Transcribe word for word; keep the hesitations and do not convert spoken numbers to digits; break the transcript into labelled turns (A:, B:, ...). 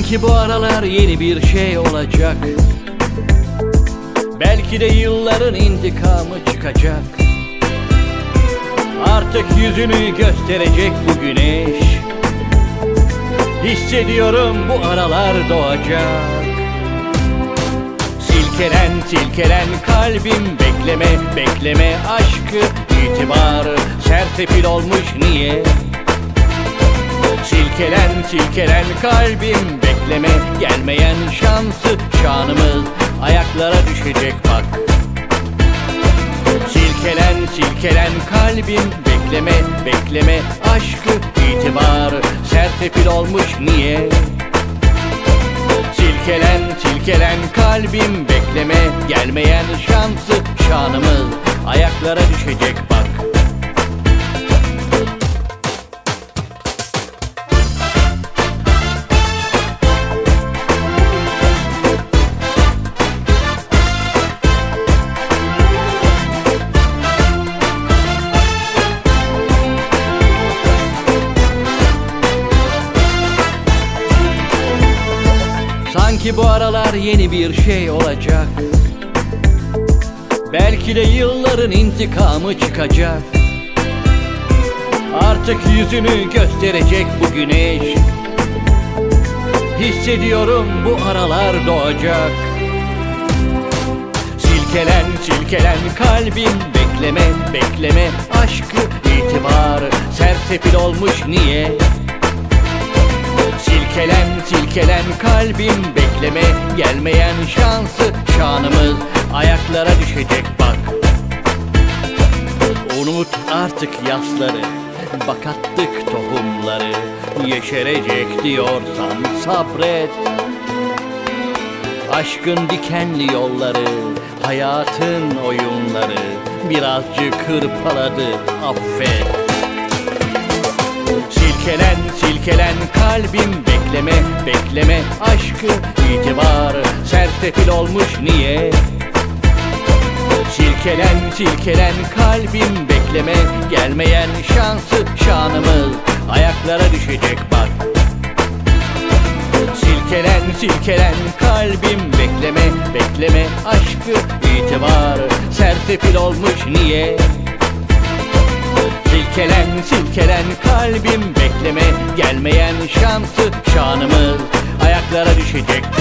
A: Sanki bu aralar yeni bir şey olacak. Belki de yılların intikamı çıkacak. Artık yüzünü gösterecek bu güneş. Hissediyorum bu aralar doğacak. Silkelen silkelen kalbim, bekleme bekleme aşkı, itibarı sersefil olmuş niye? Silkelen silkelen kalbim, bekleme gelmeyen şansı, şanımız ayaklara düşecek bak. Silkelen silkelen kalbim, bekleme bekleme aşkı, itibarı sersefil olmuş niye? Silkelen silkelen kalbim, bekleme gelmeyen şansı, şanımız ayaklara düşecek bak. Sanki bu aralar yeni bir şey olacak. Belki de yılların intikamı çıkacak. Artık yüzünü gösterecek bu güneş. Hissediyorum bu aralar doğacak. Silkelen silkelen kalbim, bekleme bekleme aşkı, itibarı sersefil olmuş niye? Silkelen silkelen kalbim, bekleme gelmeyen şansı, şanımız ayaklara düşecek bak. Unut artık yasları, bak attık tohumları, yeşerecek diyorsan sabret. Aşkın dikenli yolları, hayatın oyunları birazcık hırpaladı, affet. Silkelen silkelen kalbim, bekleme bekleme aşkı, itibarı sersefil olmuş niye? Silkelen silkelen kalbim, bekleme gelmeyen şansı, şanımız ayaklara düşecek bak. Silkelen silkelen kalbim, bekleme bekleme aşkı, itibarı sersefil olmuş niye? Silkelen silkelen kalbim, bekleme gelmeyen şansı, şanımız ayaklara düşecek.